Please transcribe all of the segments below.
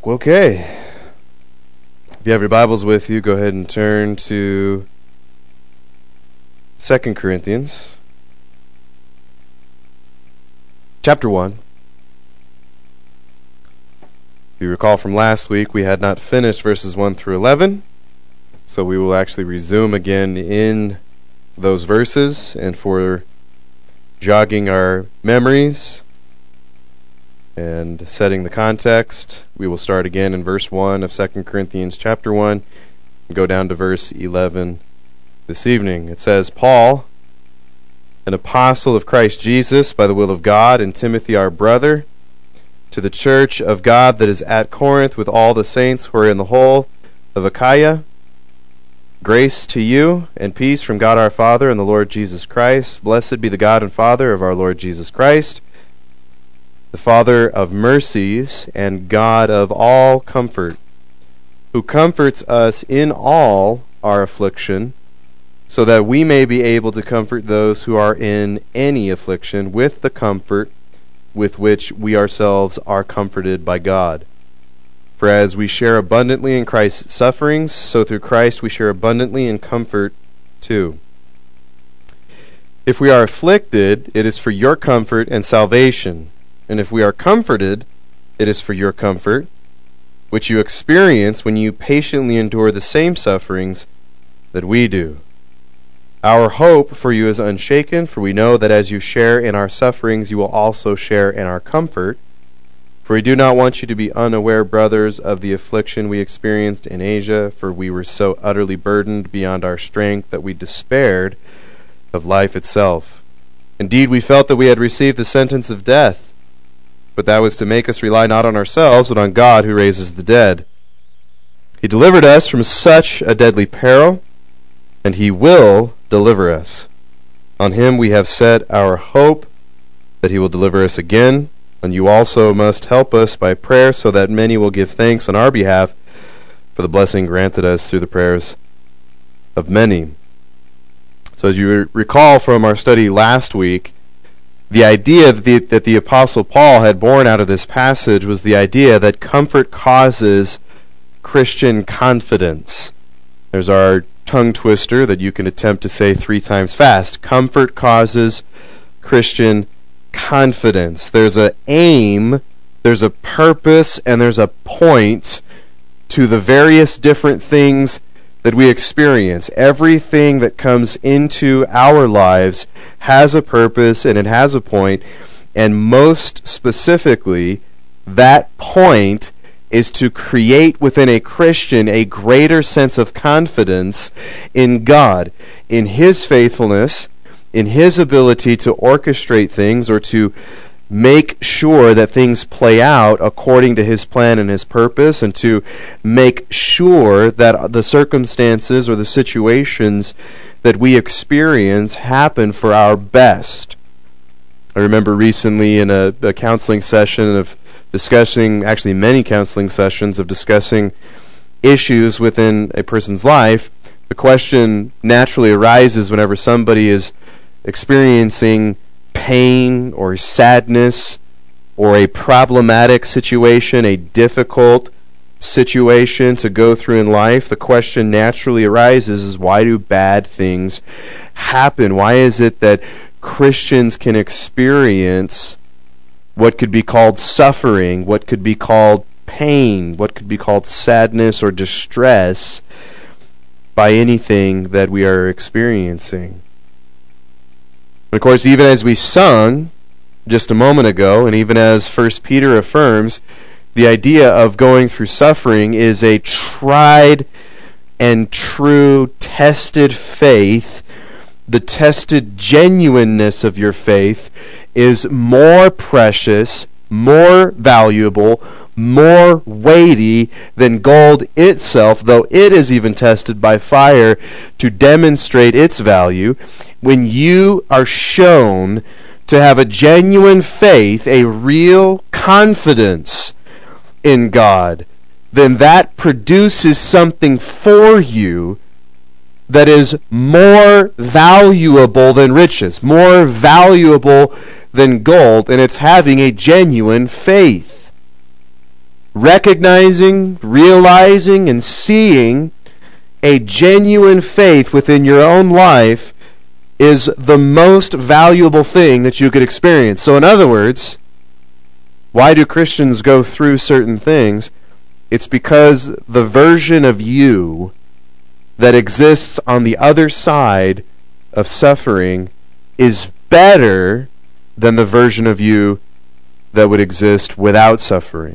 Okay. If you have your Bibles with you, go ahead and turn to 2 Corinthians chapter 1. If you recall from last week, we had not finished verses 1 through 11, so we will actually resume again in those verses, and for jogging our memories and setting the context, we will start again in verse 1 of 2 Corinthians chapter 1 and go down to verse 11 this evening. It says, Paul, an apostle of Christ Jesus by the will of God, and Timothy our brother, to the church of God that is at Corinth with all the saints who are in the whole of Achaia, grace to you and peace from God our Father and the Lord Jesus Christ. Blessed be the God and Father of our Lord Jesus Christ, the Father of mercies and God of all comfort, who comforts us in all our affliction, so that we may be able to comfort those who are in any affliction with the comfort with which we ourselves are comforted by God. For as we share abundantly in Christ's sufferings, so through Christ we share abundantly in comfort too. If we are afflicted, it is for your comfort and salvation. And if we are comforted, it is for your comfort, which you experience when you patiently endure the same sufferings that we do. Our hope for you is unshaken, for we know that as you share in our sufferings, you will also share in our comfort. For we do not want you to be unaware, brothers, of the affliction we experienced in Asia, for we were so utterly burdened beyond our strength that we despaired of life itself. Indeed, we felt that we had received the sentence of death, but that was to make us rely not on ourselves, but on God who raises the dead. He delivered us from such a deadly peril, and He will deliver us. On Him we have set our hope that He will deliver us again, and you also must help us by prayer, so that many will give thanks on our behalf for the blessing granted us through the prayers of many. So as you recall from our study last week, the idea that the Apostle Paul had borne out of this passage was the idea that comfort causes Christian confidence. There's our tongue twister that you can attempt to say 3 times fast. Comfort causes Christian confidence. There's an aim, there's a purpose, and there's a point to the various different things that we experience. Everything that comes into our lives has a purpose and it has a point, and most specifically, that point is to create within a Christian a greater sense of confidence in God, in His faithfulness, in His ability to orchestrate things or to make sure that things play out according to His plan and His purpose, and to make sure that the circumstances or the situations that we experience happen for our best. I remember recently in a counseling session of discussing, actually many counseling sessions of discussing issues within a person's life, the question naturally arises whenever somebody is experiencing pain or sadness or a problematic situation, a difficult situation to go through in life. The question naturally arises is, why do bad things happen? Why is it that Christians can experience what could be called suffering, what could be called pain, what could be called sadness or distress by anything that we are experiencing? Of course, even as we sung just a moment ago, and even as 1 Peter affirms, the idea of going through suffering is a tried and true tested faith. The tested genuineness of your faith is more precious, more valuable, more weighty than gold itself, though it is even tested by fire to demonstrate its value. When you are shown to have a genuine faith, a real confidence in God, then that produces something for you that is more valuable than riches, more valuable than gold, and it's having a genuine faith. recognizing, realizing, and seeing a genuine faith within your own life is the most valuable thing that you could experience. So in other words, why do Christians go through certain things? It's because the version of you that exists on the other side of suffering is better than the version of you that would exist without suffering.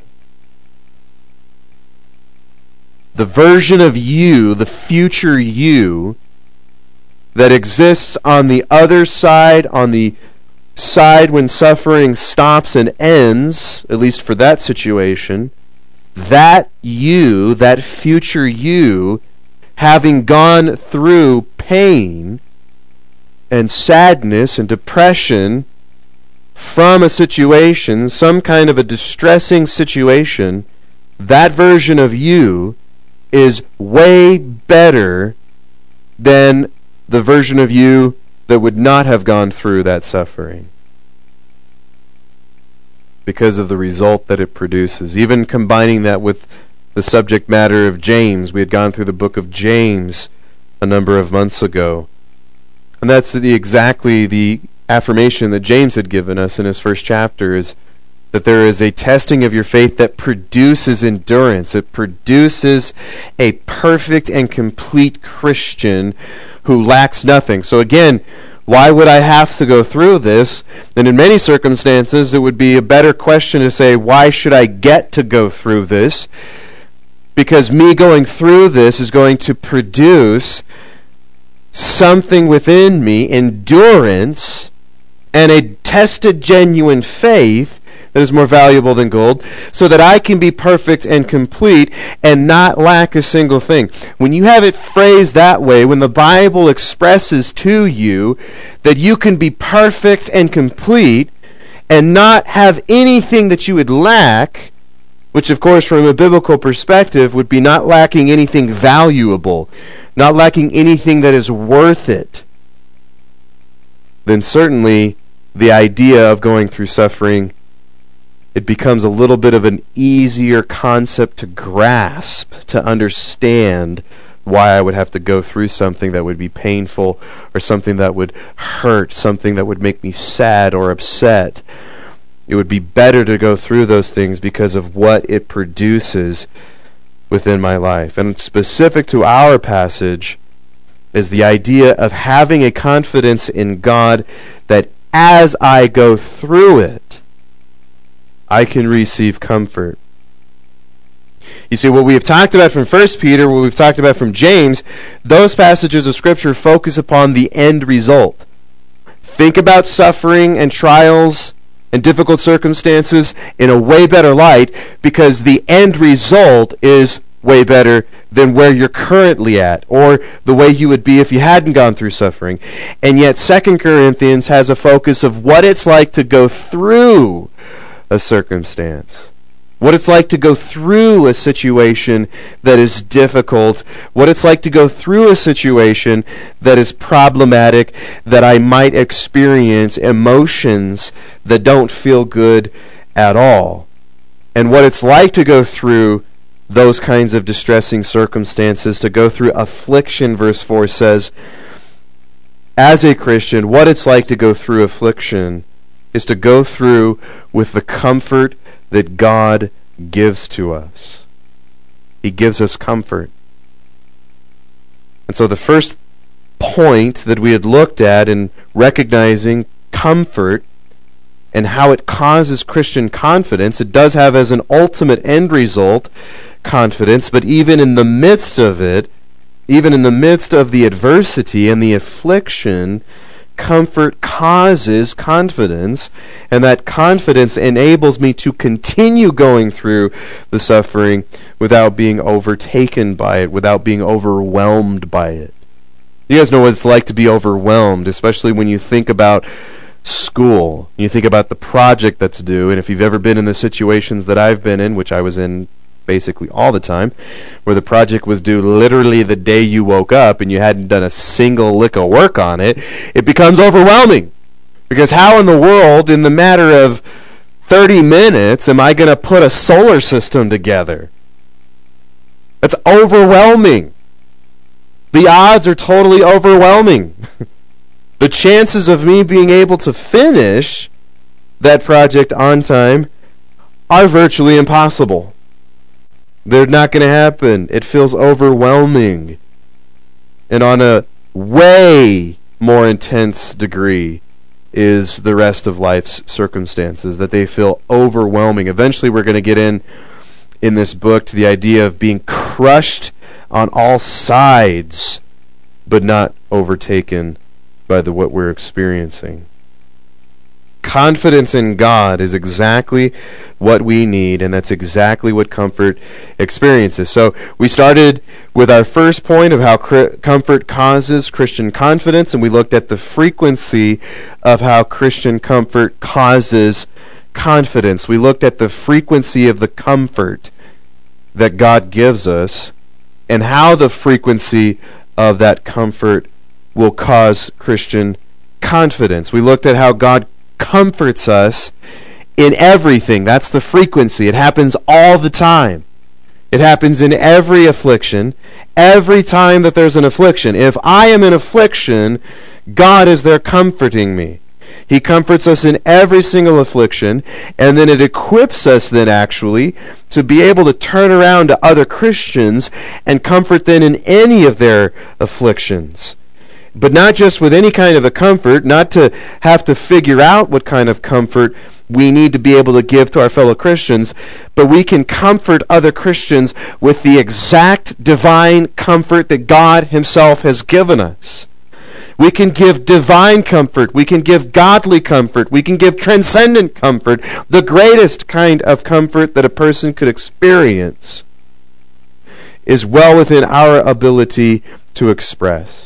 The version of you, the future you, that exists on the other side, on the side when suffering stops and ends, at least for that situation, that you, that future you, having gone through pain and sadness and depression from a situation, some kind of a distressing situation, that version of you is way better than the version of you that would not have gone through that suffering, because of the result that it produces. Even combining that with the subject matter of James, we had gone through the book of James a number of months ago, and that's exactly the affirmation that James had given us in his first chapter, is that there is a testing of your faith that produces endurance. It produces a perfect and complete Christian who lacks nothing. So again, why would I have to go through this? And in many circumstances, it would be a better question to say, why should I get to go through this? Because me going through this is going to produce something within me, endurance, and a tested, genuine faith that is more valuable than gold, so that I can be perfect and complete and not lack a single thing. When you have it phrased that way, when the Bible expresses to you that you can be perfect and complete and not have anything that you would lack, which of course from a biblical perspective would be not lacking anything valuable, not lacking anything that is worth it, then certainly the idea of going through suffering, it becomes a little bit of an easier concept to grasp, to understand why I would have to go through something that would be painful, or something that would hurt, something that would make me sad or upset. It would be better to go through those things because of what it produces within my life. And specific to our passage is the idea of having a confidence in God that as I go through it, I can receive comfort. You see, what we have talked about from 1 Peter, what we've talked about from James, those passages of Scripture focus upon the end result. Think about suffering and trials and difficult circumstances in a way better light, because the end result is way better than where you're currently at, or the way you would be if you hadn't gone through suffering. And yet 2 Corinthians has a focus of what it's like to go through a circumstance, what it's like to go through a situation that is difficult, what it's like to go through a situation that is problematic, that I might experience emotions that don't feel good at all, and what it's like to go through those kinds of distressing circumstances, to go through affliction. Verse 4 says, as a Christian, what it's like to go through affliction is to go through with the comfort that God gives to us. He gives us comfort. And so the first point that we had looked at in recognizing comfort and how it causes Christian confidence, it does have as an ultimate end result confidence, but even in the midst of it, even in the midst of the adversity and the affliction, comfort causes confidence, and that confidence enables me to continue going through the suffering without being overtaken by it, without being overwhelmed by it. You guys know what it's like to be overwhelmed, especially when you think about school. You think about the project that's due, and if you've ever been in the situations that I've been in, which I was in basically all the time, where the project was due literally the day you woke up and you hadn't done a single lick of work on it, it becomes overwhelming. Because how in the world, in the matter of 30 minutes am I going to put a solar system together? That's overwhelming. The odds are totally overwhelming. The chances of me being able to finish that project on time are virtually impossible. They're not going to happen. It feels overwhelming. And on a way more intense degree is the rest of life's circumstances, that they feel overwhelming. Eventually we're going to get in this book to the idea of being crushed on all sides, but not overtaken by what we're experiencing. Confidence in God is exactly what we need, and that's exactly what comfort experiences. So we started with our first point of how comfort causes Christian confidence, and we looked at the frequency of how Christian comfort causes confidence. We looked at the frequency of the comfort that God gives us, and how the frequency of that comfort will cause Christian confidence. We looked at how God comforts us in everything. That's the frequency. It happens all the time. It happens in every affliction, every time that there's an affliction. If I am in affliction, God is there comforting me. He comforts us in every single affliction, and then it equips us then actually to be able to turn around to other Christians and comfort them in any of their afflictions. But not just with any kind of a comfort, not to have to figure out what kind of comfort we need to be able to give to our fellow Christians, but we can comfort other Christians with the exact divine comfort that God Himself has given us. We can give divine comfort. We can give godly comfort. We can give transcendent comfort, the greatest kind of comfort that a person could experience is well within our ability to express.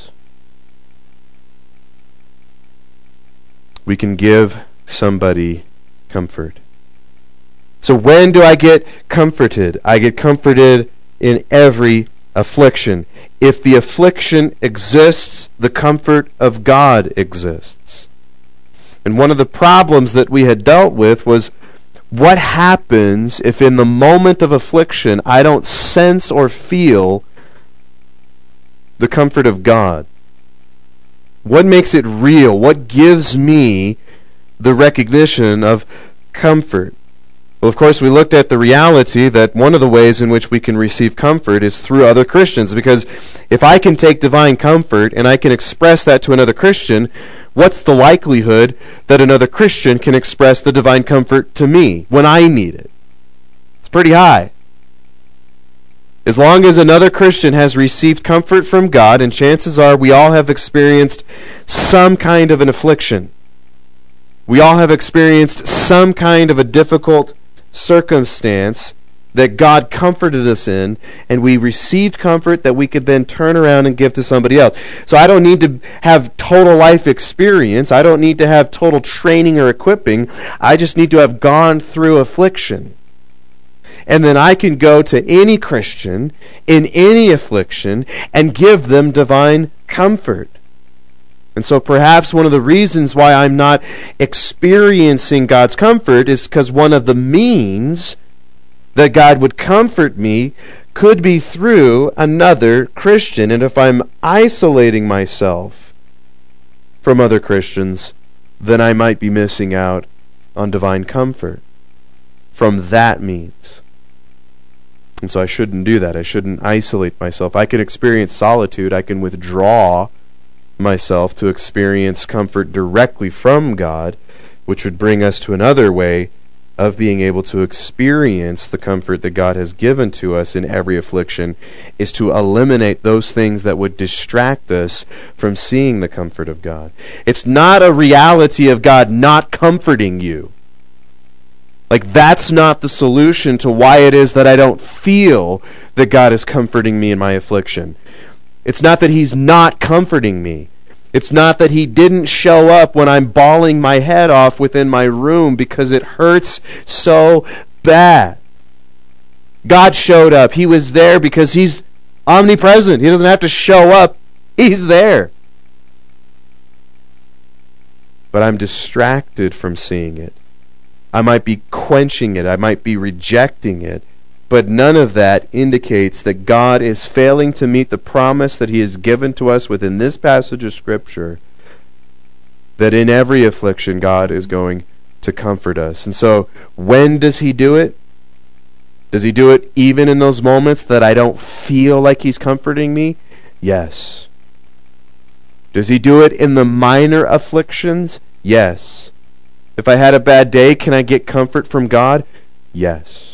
We can give somebody comfort. So when do I get comforted? I get comforted in every affliction. If the affliction exists, the comfort of God exists. And one of the problems that we had dealt with was, what happens if in the moment of affliction I don't sense or feel the comfort of God? What makes it real? What gives me the recognition of comfort? Well, of course, we looked at the reality that one of the ways in which we can receive comfort is through other Christians, because if I can take divine comfort and I can express that to another Christian, what's the likelihood that another Christian can express the divine comfort to me when I need it? It's pretty high. As long as another Christian has received comfort from God, and chances are we all have experienced some kind of an affliction. We all have experienced some kind of a difficult circumstance that God comforted us in, and we received comfort that we could then turn around and give to somebody else. So I don't need to have total life experience. I don't need to have total training or equipping. I just need to have gone through affliction. And then I can go to any Christian in any affliction and give them divine comfort. And so perhaps one of the reasons why I'm not experiencing God's comfort is because one of the means that God would comfort me could be through another Christian. And if I'm isolating myself from other Christians, then I might be missing out on divine comfort from that means. And so I shouldn't do that. I shouldn't isolate myself. I can experience solitude. I can withdraw myself to experience comfort directly from God, which would bring us to another way of being able to experience the comfort that God has given to us in every affliction, is to eliminate those things that would distract us from seeing the comfort of God. It's not a reality of God not comforting you. Like, that's not the solution to why it is that I don't feel that God is comforting me in my affliction. It's not that He's not comforting me. It's not that He didn't show up when I'm bawling my head off within my room because it hurts so bad. God showed up. He was there because He's omnipresent. He doesn't have to show up. He's there. But I'm distracted from seeing it. I might be quenching it. I might be rejecting it. But none of that indicates that God is failing to meet the promise that He has given to us within this passage of Scripture, that in every affliction God is going to comfort us. And so, when does He do it? Does He do it even in those moments that I don't feel like He's comforting me? Yes. Does He do it in the minor afflictions? Yes. If I had a bad day, can I get comfort from God? Yes.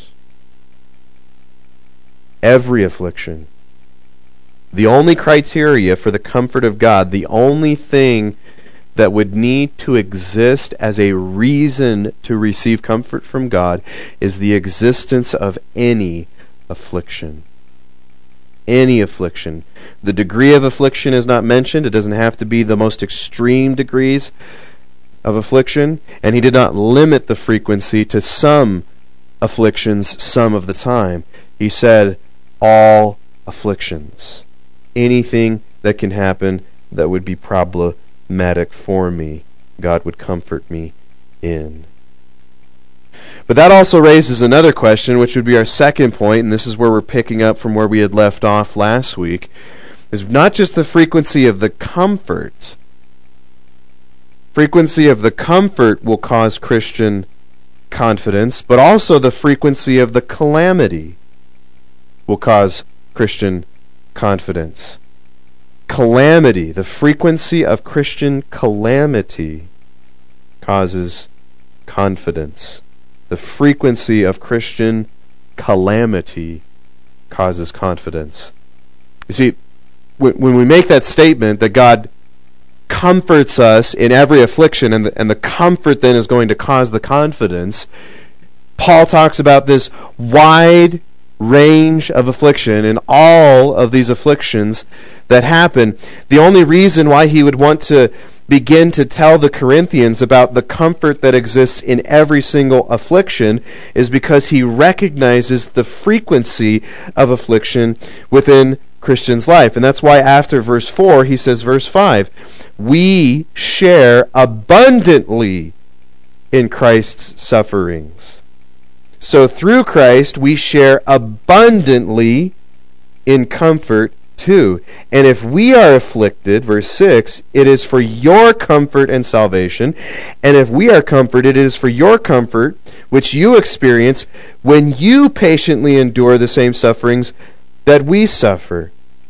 Every affliction. The only criteria for the comfort of God, the only thing that would need to exist as a reason to receive comfort from God, is the existence of any affliction. Any affliction. The degree of affliction is not mentioned. It doesn't have to be the most extreme degrees of affliction, and He did not limit the frequency to some afflictions some of the time. He said all afflictions. Anything that can happen that would be problematic for me, God would comfort me in. But that also raises another question, which would be our second point, and this is where we're picking up from where we had left off last week, is not just the frequency of the comfort. Frequency of the comfort will cause Christian confidence, but also the frequency of the calamity will cause Christian confidence. Calamity, the frequency of Christian calamity causes confidence. The frequency of Christian calamity causes confidence. You see, when we make that statement that God comforts us in every affliction, and the comfort then is going to cause the confidence, Paul talks about this wide range of affliction and all of these afflictions that happen. The only reason why he would want to begin to tell the Corinthians about the comfort that exists in every single affliction is because he recognizes the frequency of affliction within Christian's life. And that's why after verse 4 he says, verse 5, we share abundantly in Christ's sufferings. So through Christ we share abundantly in comfort too. And if we are afflicted, verse 6, it is for your comfort and salvation. And if we are comforted, it is for your comfort, which you experience when you patiently endure the same sufferings that we suffer.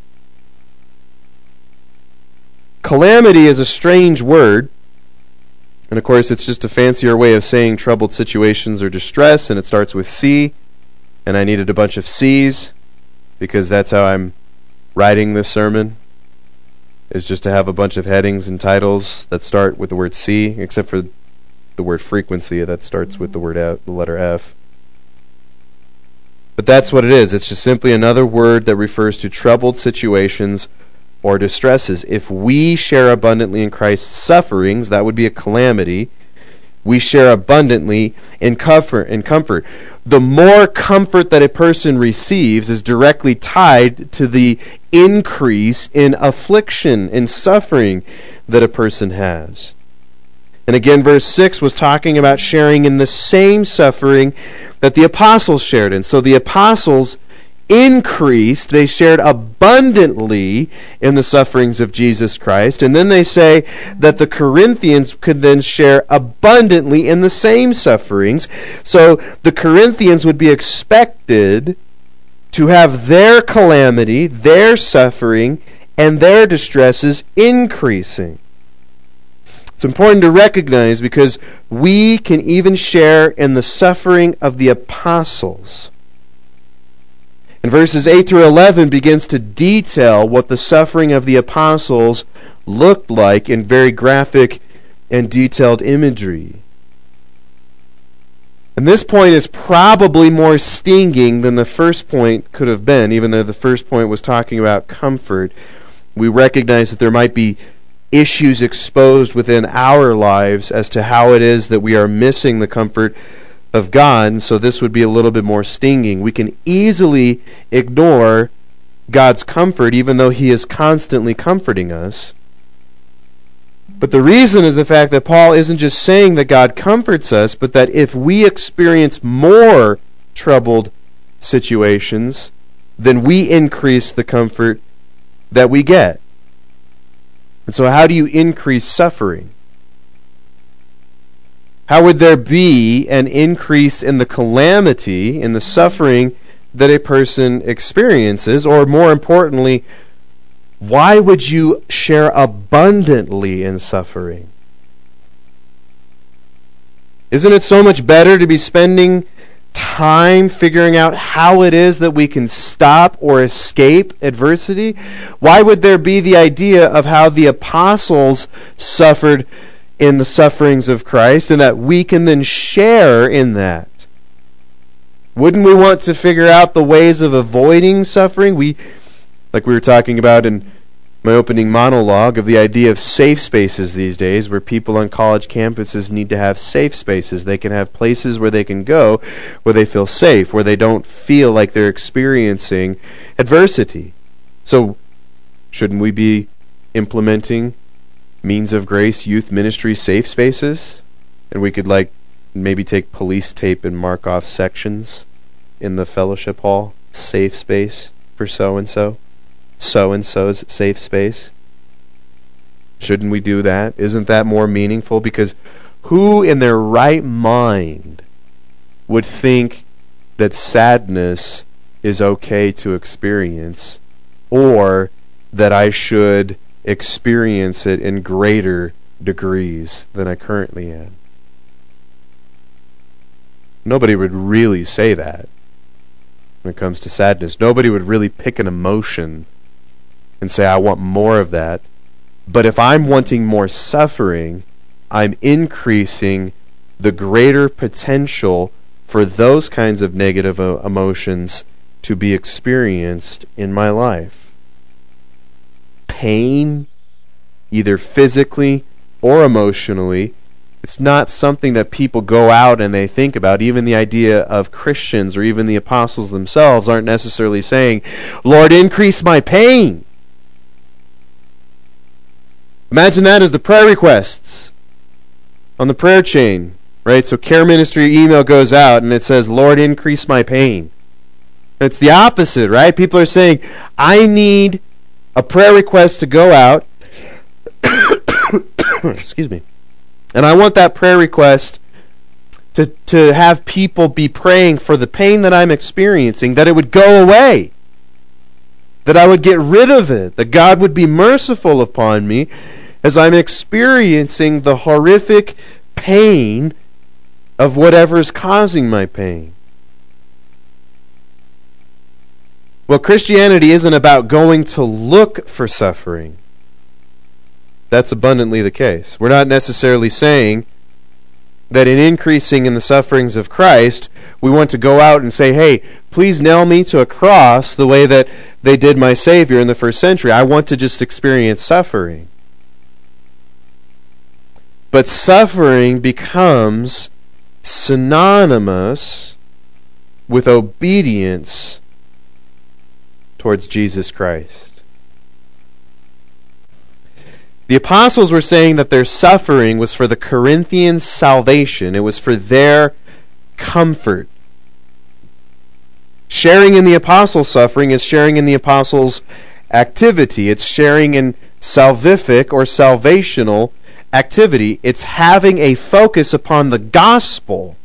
Calamity is a strange word. And of course, it's just a fancier way of saying troubled situations or distress, and it starts with C. And I needed a bunch of C's because that's how I'm writing this sermon, is just to have a bunch of headings and titles that start with the word C, except for the word frequency that starts with the word F, the letter F. But that's what it is. It's just simply another word that refers to troubled situations or distresses. If we share abundantly in Christ's sufferings, that would be a calamity. We share abundantly in comfort. The more comfort that a person receives is directly tied to the increase in affliction, in suffering that a person has. And again, verse 6 was talking about sharing in the same suffering that the apostles shared in. So the apostles increased, they shared abundantly in the sufferings of Jesus Christ. And then they say that the Corinthians could then share abundantly in the same sufferings. So the Corinthians would be expected to have their calamity, their suffering, and their distresses increasing. It's important to recognize because we can even share in the suffering of the apostles. And verses 8 through 11 begins to detail what the suffering of the apostles looked like in very graphic and detailed imagery. And this point is probably more stinging than the first point could have been, even though the first point was talking about comfort. We recognize that there might be issues exposed within our lives as to how it is that we are missing the comfort of God, so this would be a little bit more stinging. We can easily ignore God's comfort even though He is constantly comforting us. But the reason is the fact that Paul isn't just saying that God comforts us, but that if we experience more troubled situations, then we increase the comfort that we get. And so how do you increase suffering? How would there be an increase in the calamity, in the suffering that a person experiences? Or more importantly, why would you share abundantly in suffering? Isn't it so much better to be spending time figuring out how it is that we can stop or escape adversity? Why would there be the idea of how the apostles suffered in the sufferings of Christ and that we can then share in that? Wouldn't we want to figure out the ways of avoiding suffering? Like we were talking about in my opening monologue, of the idea of safe spaces these days, where people on college campuses need to have safe spaces. They can have places where they can go where they feel safe, where they don't feel like they're experiencing adversity. So, shouldn't we be implementing Means of Grace youth ministry safe spaces? And we could maybe take police tape and mark off sections in the fellowship hall. Safe space for so-and-so. So-and-so's safe space. Shouldn't we do that? Isn't that more meaningful? Because who in their right mind would think that sadness is okay to experience, or that I should experience it in greater degrees than I currently am? Nobody would really say that when it comes to sadness. Nobody would really pick an emotion and say, I want more of that. But if I'm wanting more suffering, I'm increasing the greater potential for those kinds of negative emotions to be experienced in my life. Pain, either physically or emotionally, it's not something that people go out and they think about. Even the idea of Christians or even the apostles themselves aren't necessarily saying, Lord, increase my pain. Imagine that as the prayer requests on the prayer chain, right? So care ministry email goes out and it says, Lord, increase my pain. It's the opposite, right? People are saying, I need a prayer request to go out. Excuse me. And I want that prayer request to have people be praying for the pain that I'm experiencing, that it would go away, that I would get rid of it, that God would be merciful upon me as I'm experiencing the horrific pain of whatever is causing my pain. Well, Christianity isn't about going to look for suffering. That's abundantly the case. We're not necessarily saying that in increasing in the sufferings of Christ, we want to go out and say, hey, please nail me to a cross the way that they did my Savior in the first century. I want to just experience suffering. But suffering becomes synonymous with obedience towards Jesus Christ. The apostles were saying that their suffering was for the Corinthians' salvation. It was for their comfort. Sharing in the apostles' suffering is sharing in the apostles' activity. It's sharing in salvific or salvational activity. It's having a focus upon the gospel,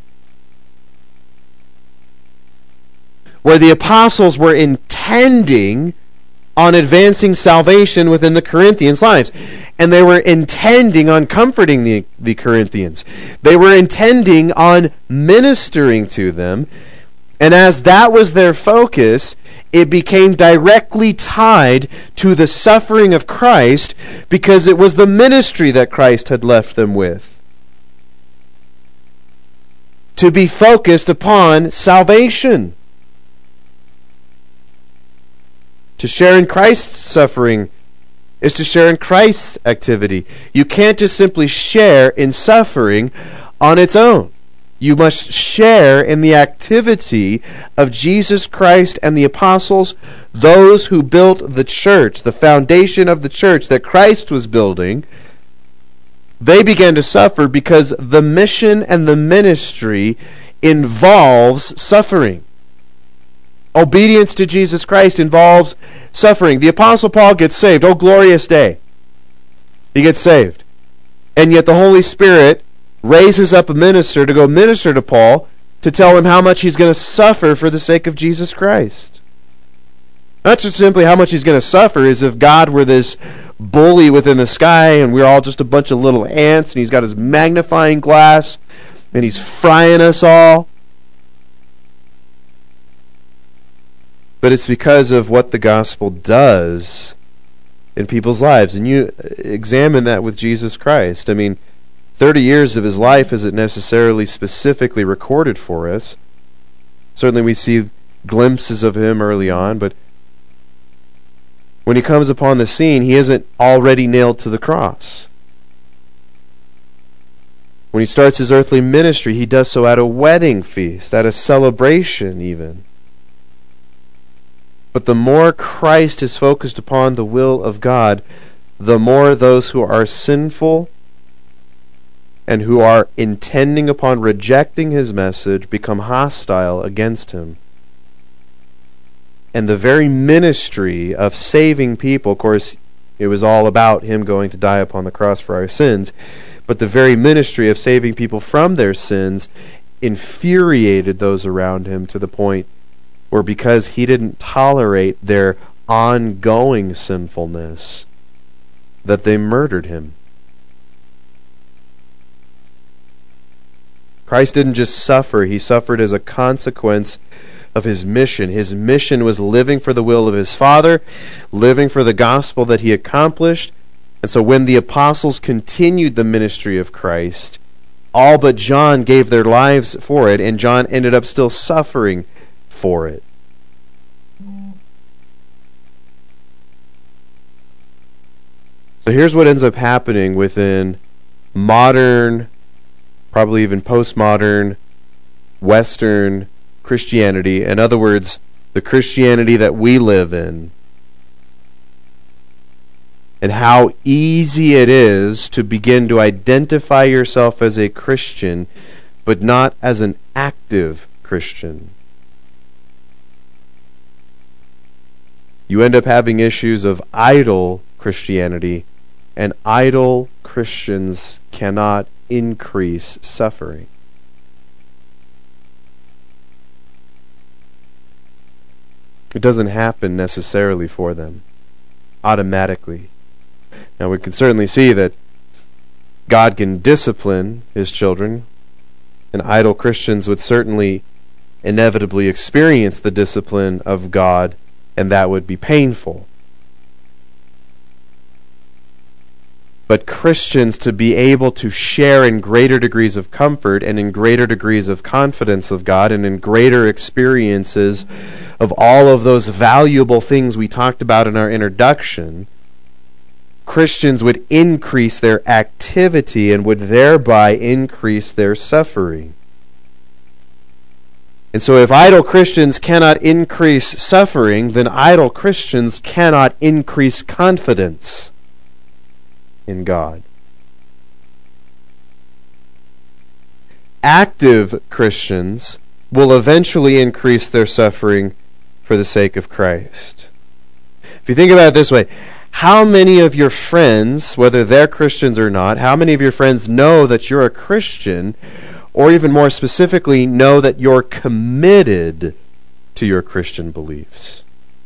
where the apostles were intending on advancing salvation within the Corinthians' lives. And they were intending on comforting the Corinthians. They were intending on ministering to them. And as that was their focus, it became directly tied to the suffering of Christ, because it was the ministry that Christ had left them with, to be focused upon salvation. To share in Christ's suffering is to share in Christ's activity. You can't just simply share in suffering on its own. You must share in the activity of Jesus Christ and the apostles, those who built the church, the foundation of the church that Christ was building. They began to suffer because the mission and the ministry involves suffering. Obedience to Jesus Christ involves suffering. The Apostle Paul gets saved. Oh, glorious day. He gets saved. And yet the Holy Spirit raises up a minister to go minister to Paul to tell him how much he's going to suffer for the sake of Jesus Christ. Not just simply how much he's going to suffer, as if God were this bully within the sky and we're all just a bunch of little ants and he's got his magnifying glass and he's frying us all. But it's because of what the gospel does in people's lives. And you examine that with Jesus Christ. I mean, 30 years of his life isn't necessarily specifically recorded for us. Certainly we see glimpses of him early on, but when he comes upon the scene, he isn't already nailed to the cross. When he starts his earthly ministry, he does so at a wedding feast, at a celebration even. But the more Christ is focused upon the will of God, the more those who are sinful and who are intending upon rejecting his message become hostile against him. And the very ministry of saving people, of course, it was all about him going to die upon the cross for our sins, but the very ministry of saving people from their sins infuriated those around him to the point where, because he didn't tolerate their ongoing sinfulness, that they murdered him. Christ didn't just suffer, he suffered as a consequence of his mission. His mission was living for the will of his Father, living for the gospel that he accomplished. And so when the apostles continued the ministry of Christ, all but John gave their lives for it, and John ended up still suffering for it. So here's what ends up happening within modern, probably even postmodern, Western Christianity. In other words, the Christianity that we live in. And how easy it is to begin to identify yourself as a Christian, but not as an active Christian. You end up having issues of idle Christianity, and idle Christians cannot increase suffering. It doesn't happen necessarily for them, automatically. Now we can certainly see that God can discipline his children, and idle Christians would certainly inevitably experience the discipline of God, and that would be painful. But Christians, to be able to share in greater degrees of comfort and in greater degrees of confidence of God and in greater experiences of all of those valuable things we talked about in our introduction, Christians would increase their activity and would thereby increase their suffering. And so if idle Christians cannot increase suffering, then idle Christians cannot increase confidence in God. Active Christians will eventually increase their suffering for the sake of Christ. If you think about it this way, how many of your friends, whether they're Christians or not, how many of your friends know that you're a Christian, or even more specifically, know that you're committed to your Christian beliefs?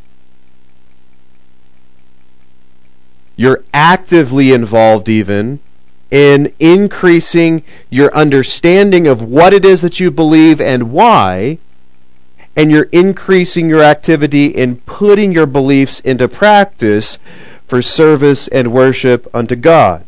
You're actively involved even in increasing your understanding of what it is that you believe and why, and you're increasing your activity in putting your beliefs into practice for service and worship unto God.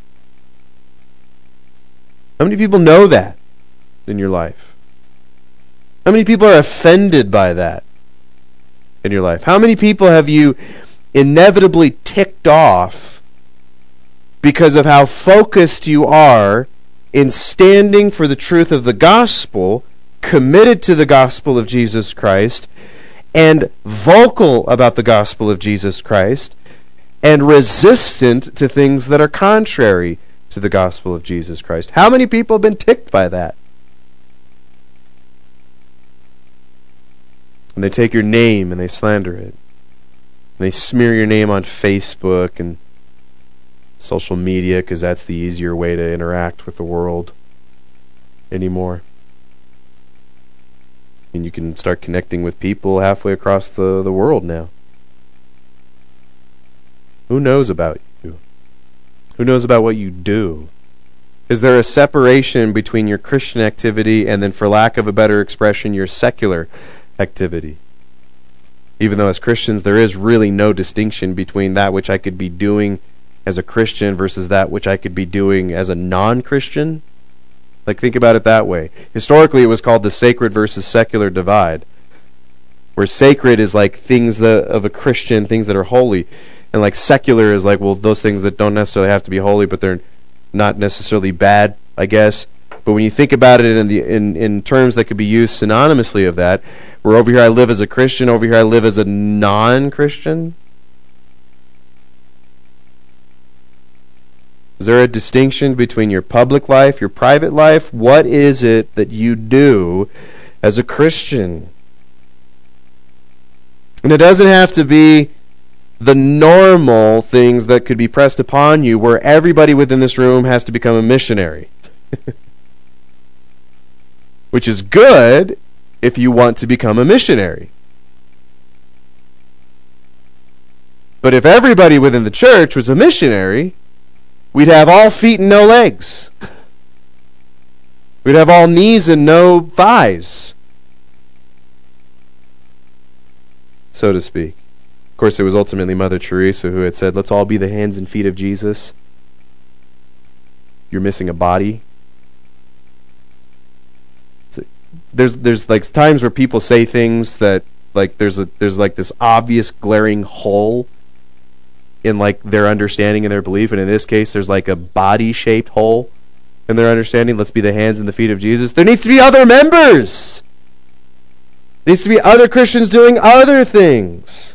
How many people know that in your life? How many people are offended by that in your life? How many people have you inevitably ticked off because of how focused you are in standing for the truth of the gospel, committed to the gospel of Jesus Christ, and vocal about the gospel of Jesus Christ, and resistant to things that are contrary to to the gospel of Jesus Christ? How many people have been ticked by that? And they take your name and they slander it. And they smear your name on Facebook and social media because that's the easier way to interact with the world anymore. And you can start connecting with people halfway across the world now. Who knows about you? Who knows about what you do? Is there a separation between your Christian activity and then, for lack of a better expression, your secular activity? Even though as Christians there is really no distinction between that which I could be doing as a Christian versus that which I could be doing as a non-Christian. Like, think about it that way. Historically, it was called the sacred versus secular divide, where sacred is like things of a Christian, things that are holy, and like secular is like, well, those things that don't necessarily have to be holy, but they're not necessarily bad, I guess. But when you think about it in terms that could be used synonymously of that, where over here I live as a Christian, over here I live as a non-Christian. Is there a distinction between your public life, your private life? What is it that you do as a Christian? And it doesn't have to be the normal things that could be pressed upon you where everybody within this room has to become a missionary. Which is good if you want to become a missionary. But if everybody within the church was a missionary, we'd have all feet and no legs. We'd have all knees and no thighs, so to speak. Of course, it was ultimately Mother Teresa who had said, let's all be the hands and feet of Jesus. You're missing a body. There's like times where people say things that like there's like this obvious glaring hole in like their understanding and their belief, and in this case there's like a body-shaped hole in their understanding. Let's be the hands and the feet of Jesus. There needs to be other members. There needs to be other Christians doing other things.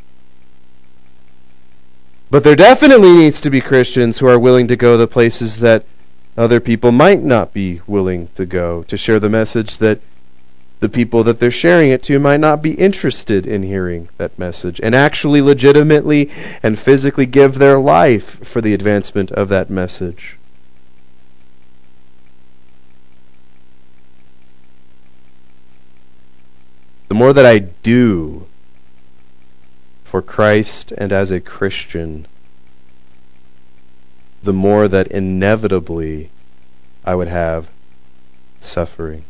But there definitely needs to be Christians who are willing to go the places that other people might not be willing to go, to share the message that the people that they're sharing it to might not be interested in hearing that message, and actually legitimately and physically give their life for the advancement of that message. The more that I do for Christ and as a Christian, the more that inevitably I would have suffering.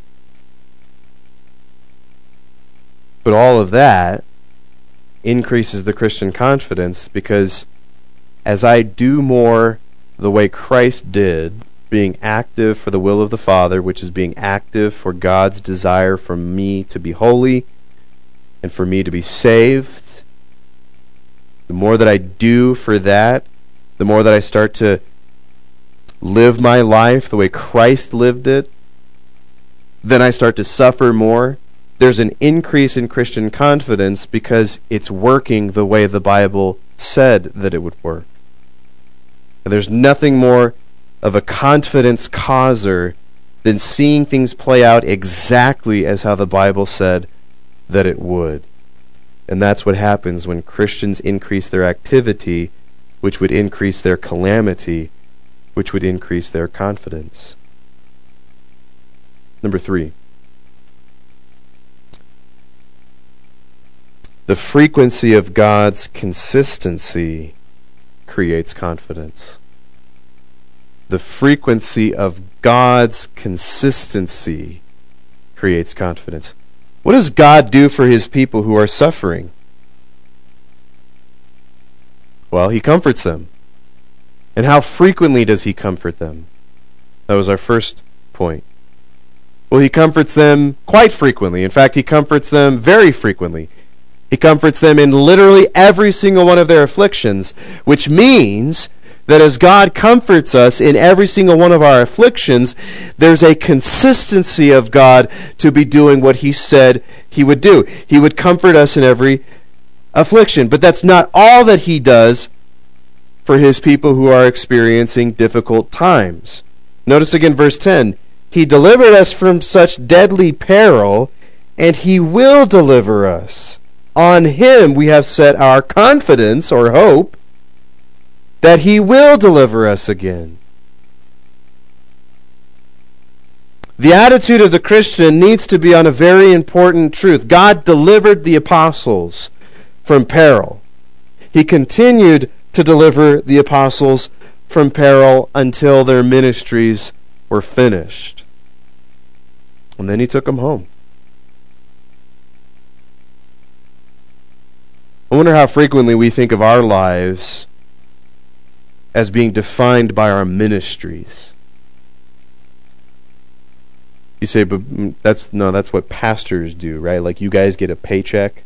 But all of that increases the Christian confidence, because as I do more the way Christ did, being active for the will of the Father, which is being active for God's desire for me to be holy and for me to be saved, the more that I do for that, the more that I start to live my life the way Christ lived it, then I start to suffer more. There's an increase in Christian confidence because it's working the way the Bible said that it would work. And there's nothing more of a confidence causer than seeing things play out exactly as how the Bible said that it would. And that's what happens when Christians increase their activity, which would increase their calamity, which would increase their confidence. Number 3. The frequency of God's consistency creates confidence. The frequency of God's consistency creates confidence. What does God do for His people who are suffering? Well, He comforts them. And how frequently does He comfort them? That was our first point. Well, He comforts them quite frequently. In fact, He comforts them very frequently. He comforts them in literally every single one of their afflictions, which means that as God comforts us in every single one of our afflictions, there's a consistency of God to be doing what He said He would do. He would comfort us in every affliction. But that's not all that He does for his people who are experiencing difficult times. Notice again verse 10. He delivered us from such deadly peril, and he will deliver us. On him we have set our confidence or hope that he will deliver us again. The attitude of the Christian needs to be on a very important truth. God delivered the apostles from peril. He continued to deliver the apostles from peril until their ministries were finished. And then he took them home. I wonder how frequently we think of our lives as being defined by our ministries. You say, but that's what pastors do, right? Like you guys get a paycheck.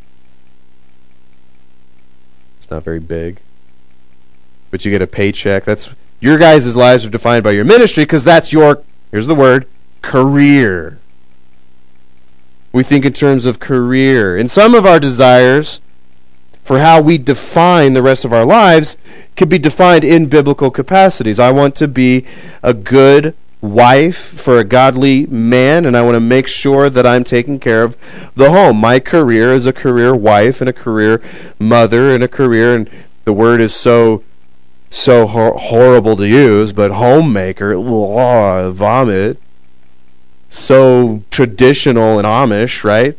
It's not very big. But you get a paycheck. That's your guys' lives are defined by your ministry because that's your, here's the word, career. We think in terms of career. And some of our desires for how we define the rest of our lives could be defined in biblical capacities. I want to be a good wife for a godly man, and I want to make sure that I'm taking care of the home. My career is a career wife and a career mother and a career, and the word is so horrible to use, but homemaker, vomit. So traditional and Amish, right?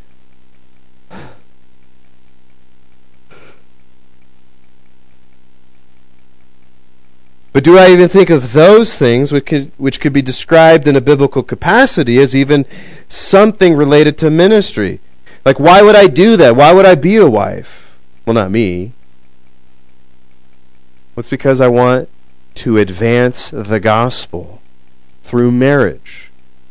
But do I even think of those things which could be described in a biblical capacity as even something related to ministry? Like, why would I do that? Why would I be a wife? Well, not me. Well, it's because I want to advance the gospel through marriage.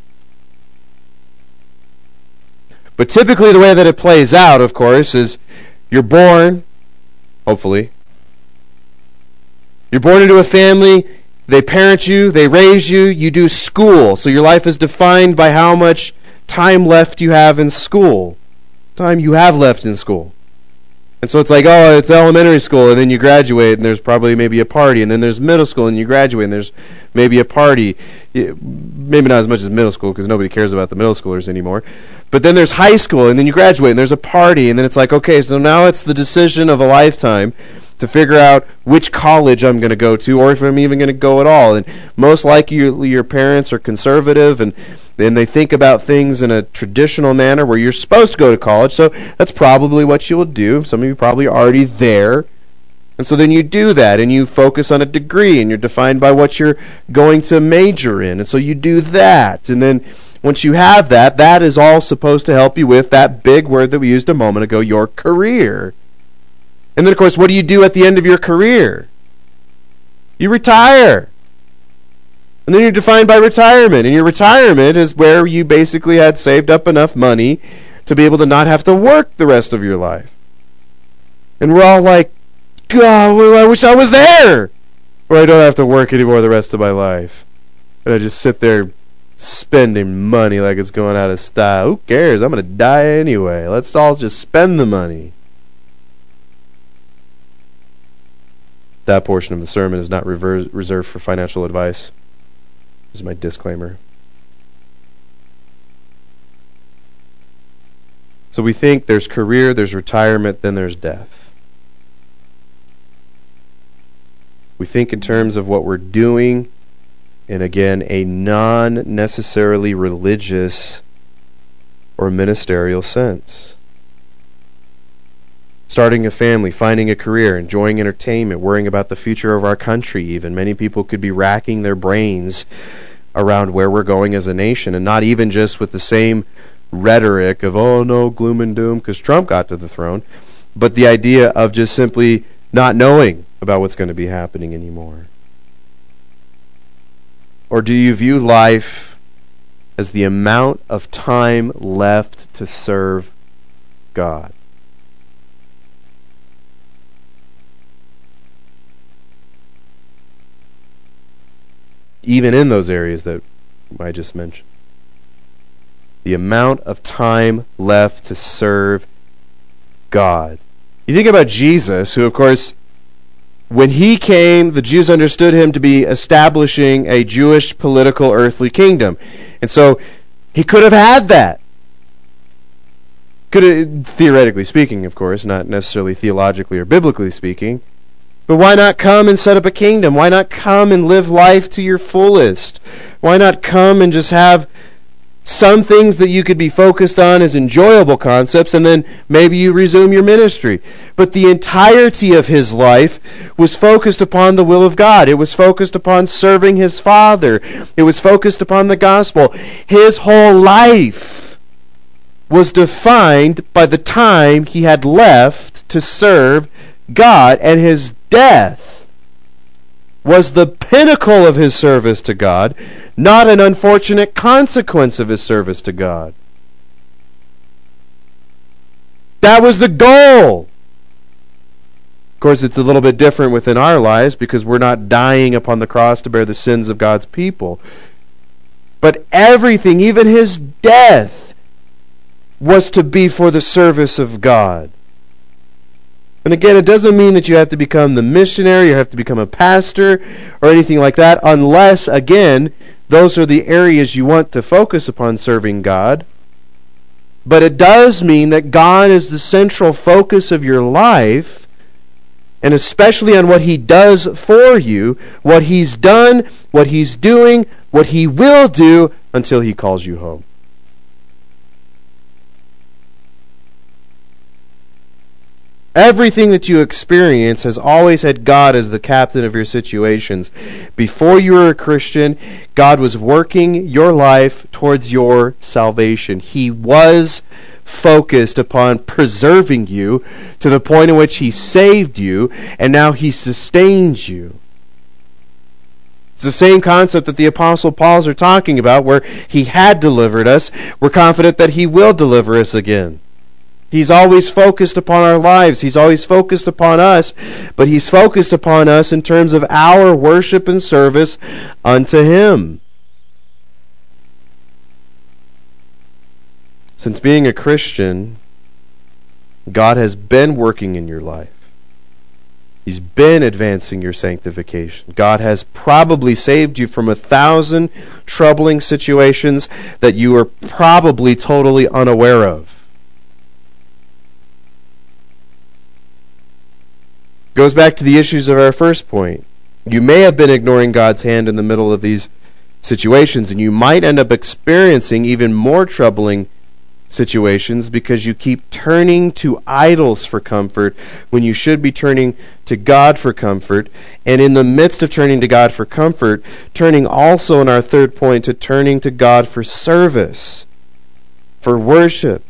But typically the way that it plays out, of course, is you're born, hopefully, you're born into a family, they parent you, they raise you, you do school. So your life is defined by how much time left you have in school. Time you have left in school. And so it's like, oh, it's elementary school, and then you graduate, and there's probably maybe a party, and then there's middle school, and you graduate, and there's maybe a party. Maybe not as much as middle school, because nobody cares about the middle schoolers anymore. But then there's high school, and then you graduate, and there's a party, and then it's like, okay, so now it's the decision of a lifetime to figure out which college I'm going to go to, or if I'm even going to go at all. And most likely your parents are conservative, and they think about things in a traditional manner where you're supposed to go to college, so that's probably what you'll do. Some of you probably are already there. And so then you do that, and you focus on a degree, and you're defined by what you're going to major in. And so you do that. And then once you have that, that is all supposed to help you with that big word that we used a moment ago, your career. And then, of course, what do you do at the end of your career? You retire. And then you're defined by retirement. And your retirement is where you basically had saved up enough money to be able to not have to work the rest of your life. And we're all like, God, I wish I was there, where I don't have to work anymore the rest of my life. And I just sit there spending money like it's going out of style. Who cares? I'm going to die anyway. Let's all just spend the money. That portion of the sermon is not reserved for financial advice. This is my disclaimer. So we think there's career, there's retirement, then there's death. We think in terms of what we're doing, and again, a non-necessarily religious or ministerial sense. Starting a family, finding a career, enjoying entertainment, worrying about the future of our country even. Many people could be racking their brains around where we're going as a nation, and not even just with the same rhetoric of, oh no, gloom and doom, because Trump got to the throne, but the idea of just simply not knowing about what's going to be happening anymore. Or do you view life as the amount of time left to serve God? Even in those areas that I just mentioned. The amount of time left to serve God. You think about Jesus, who of course when he came, the Jews understood him to be establishing a Jewish political earthly kingdom. And so he could have had that. Could have, theoretically speaking, of course, not necessarily theologically or biblically speaking. But why not come and set up a kingdom? Why not come and live life to your fullest? Why not come and just have some things that you could be focused on as enjoyable concepts, and then maybe you resume your ministry? But the entirety of his life was focused upon the will of God. It was focused upon serving his Father. It was focused upon the gospel. His whole life was defined by the time he had left to serve God, and his death was the pinnacle of his service to God, not an unfortunate consequence of his service to God. That was the goal. Of course, it's a little bit different within our lives because we're not dying upon the cross to bear the sins of God's people. But everything, even his death, was to be for the service of God. And again, it doesn't mean that you have to become the missionary, you have to become a pastor, or anything like that, unless, again, those are the areas you want to focus upon serving God. But it does mean that God is the central focus of your life, and especially on what he does for you, what he's done, what he's doing, what he will do until he calls you home. Everything that you experience has always had God as the captain of your situations. Before you were a Christian, God was working your life towards your salvation. He was focused upon preserving you to the point in which he saved you, and now he sustains you. It's the same concept that the Apostle Paul's are talking about, where he had delivered us. We're confident that he will deliver us again. He's always focused upon our lives. He's always focused upon us, but he's focused upon us in terms of our worship and service unto him. Since being a Christian, God has been working in your life. He's been advancing your sanctification. God has probably saved you from 1,000 troubling situations that you were probably totally unaware of. Goes back to the issues of our first point. You may have been ignoring God's hand in the middle of these situations, and you might end up experiencing even more troubling situations because you keep turning to idols for comfort when you should be turning to God for comfort. And in the midst of turning to God for comfort, turning also in our third point to turning to God for service, for worship,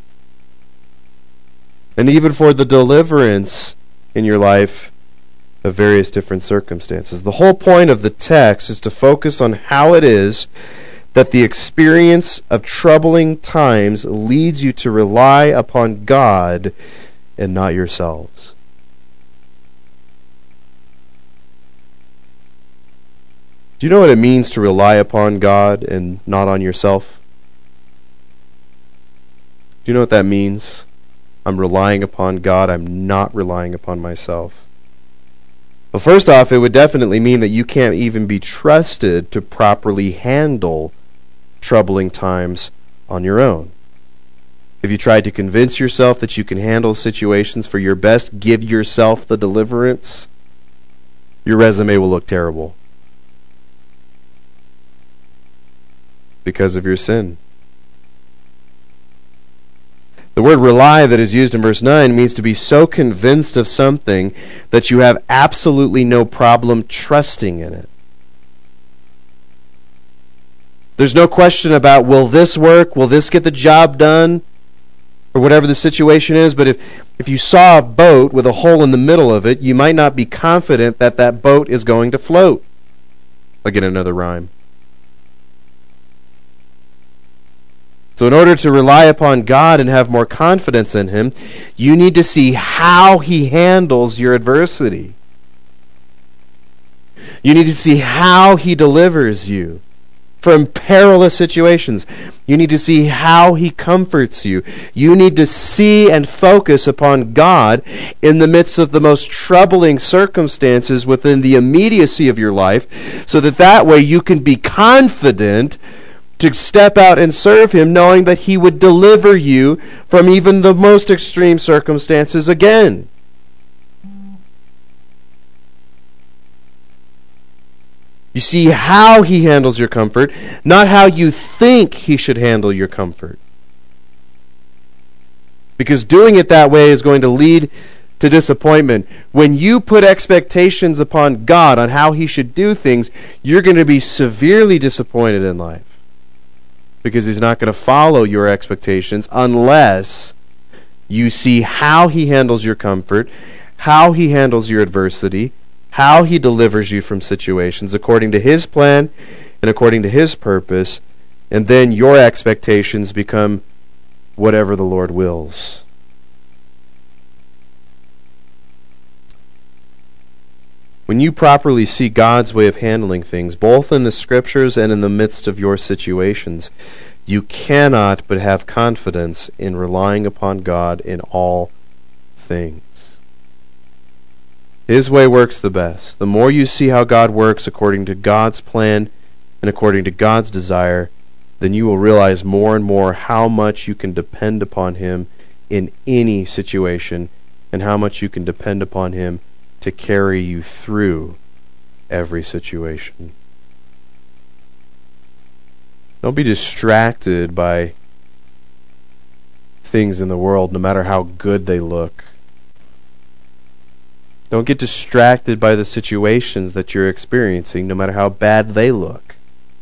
and even for the deliverance in your life of various different circumstances. The whole point of the text is to focus on how it is that the experience of troubling times leads you to rely upon God and not yourselves. Do you know what it means to rely upon God and not on yourself? Do you know what that means? I'm relying upon God. I'm not relying upon myself. Well, first off, it would definitely mean that you can't even be trusted to properly handle troubling times on your own. If you tried to convince yourself that you can handle situations for your best, give yourself the deliverance, your resume will look terrible because of your sin. The word rely that is used in verse 9 means to be so convinced of something that you have absolutely no problem trusting in it. There's no question about, will this work? Will this get the job done? Or whatever the situation is. But if you saw a boat with a hole in the middle of it, you might not be confident that that boat is going to float. Again, another rhyme. So in order to rely upon God and have more confidence in him, you need to see how he handles your adversity. You need to see how he delivers you from perilous situations. You need to see how He comforts you. You need to see and focus upon God in the midst of the most troubling circumstances within the immediacy of your life, so that way you can be confident to step out and serve Him, knowing that He would deliver you from even the most extreme circumstances again. You see how He handles your comfort, not how you think He should handle your comfort. Because doing it that way is going to lead to disappointment. When you put expectations upon God on how He should do things, you're going to be severely disappointed in life. Because He's not going to follow your expectations unless you see how He handles your comfort, how He handles your adversity, how He delivers you from situations according to His plan and according to His purpose, and then your expectations become whatever the Lord wills. When you properly see God's way of handling things, both in the Scriptures and in the midst of your situations, you cannot but have confidence in relying upon God in all things. His way works the best. The more you see how God works according to God's plan and according to God's desire, then you will realize more and more how much you can depend upon Him in any situation, and how much you can depend upon Him to carry you through every situation. Don't be distracted by things in the world, no matter how good they look. Don't get distracted by the situations that you're experiencing, no matter how bad they look.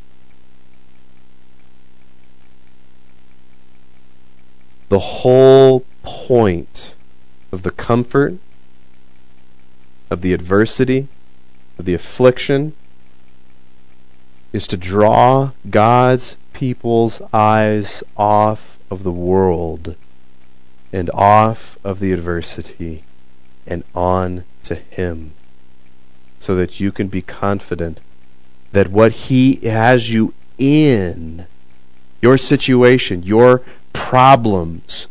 The whole point of the comfort, of the adversity, of the affliction, is to draw God's people's eyes off of the world and off of the adversity and on to Him, so that you can be confident that what He has you in, your situation, your problems,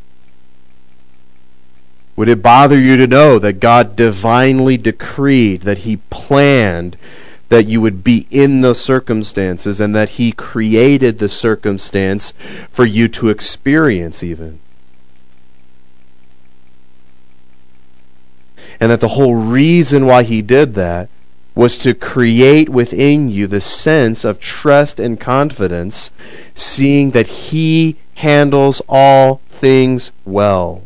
would it bother you to know that God divinely decreed, that He planned that you would be in those circumstances, and that He created the circumstance for you to experience even? And that the whole reason why He did that was to create within you the sense of trust and confidence, seeing that He handles all things well,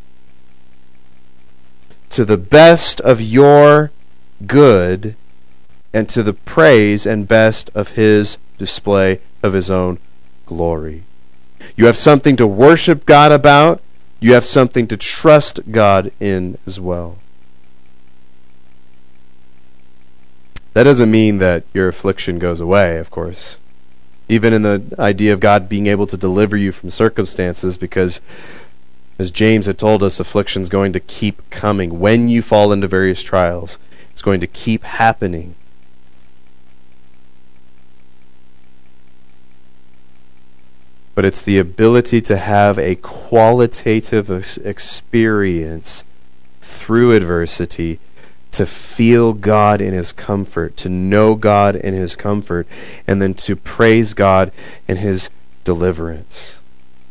to the best of your good and to the praise and best of His display of His own glory. You have something to worship God about. You have something to trust God in as well. That doesn't mean that your affliction goes away, of course. Even in the idea of God being able to deliver you from circumstances, because as James had told us, affliction's going to keep coming. When you fall into various trials, it's going to keep happening. But it's the ability to have a qualitative experience through adversity, to feel God in His comfort, to know God in His comfort, and then to praise God in His deliverance.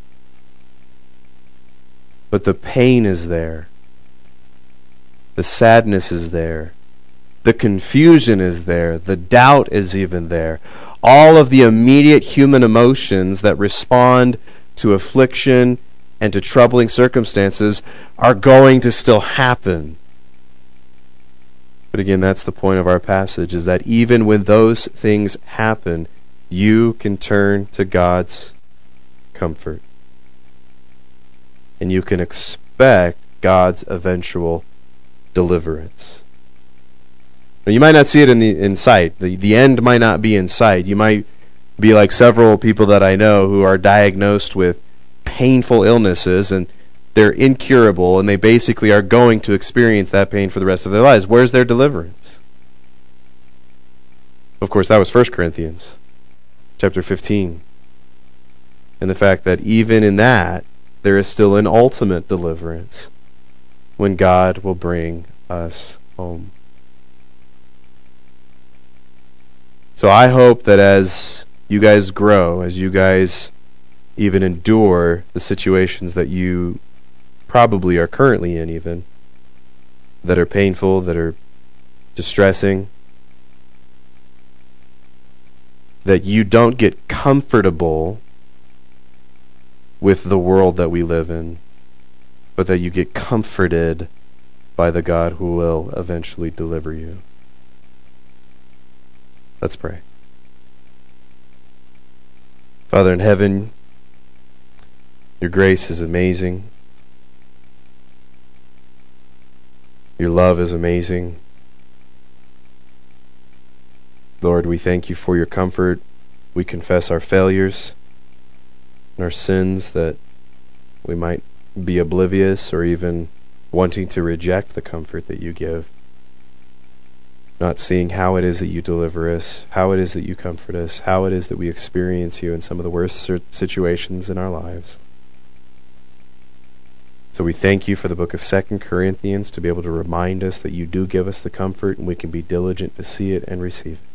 But the pain is there. The sadness is there. The confusion is there. The doubt is even there. All of the immediate human emotions that respond to affliction and to troubling circumstances are going to still happen. But again, that's the point of our passage, is that even when those things happen, you can turn to God's comfort. And you can expect God's eventual deliverance. Now, you might not see it in sight. The end might not be in sight. You might be like several people that I know who are diagnosed with painful illnesses, and they're incurable, and they basically are going to experience that pain for the rest of their lives. Where's their deliverance? Of course, that was 1 Corinthians. chapter 15. And the fact that even in that, there is still an ultimate deliverance when God will bring us home. So I hope that as you guys grow, as you guys even endure the situations that you probably are currently in, even, that are painful, that are distressing, that you don't get comfortable with the world that we live in, but that you get comforted by the God who will eventually deliver you. Let's pray. Father in heaven, your grace is amazing. Your love is amazing. Lord, we thank you for your comfort. We confess our failures and our sins, that we might be oblivious or even wanting to reject the comfort that you give, not seeing how it is that you deliver us, how it is that you comfort us, how it is that we experience you in some of the worst situations in our lives. So we thank you for the book of 2 Corinthians to be able to remind us that you do give us the comfort, and we can be diligent to see it and receive it.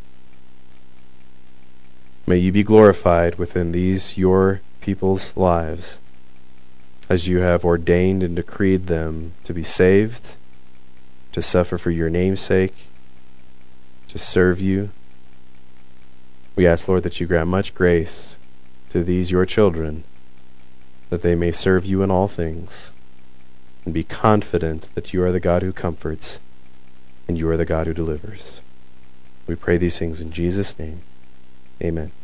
May you be glorified within these your people's lives, as you have ordained and decreed them to be saved, to suffer for your name's sake, to serve you. We ask, Lord, that you grant much grace to these your children, that they may serve you in all things, and be confident that you are the God who comforts, and you are the God who delivers. We pray these things in Jesus' name. Amen.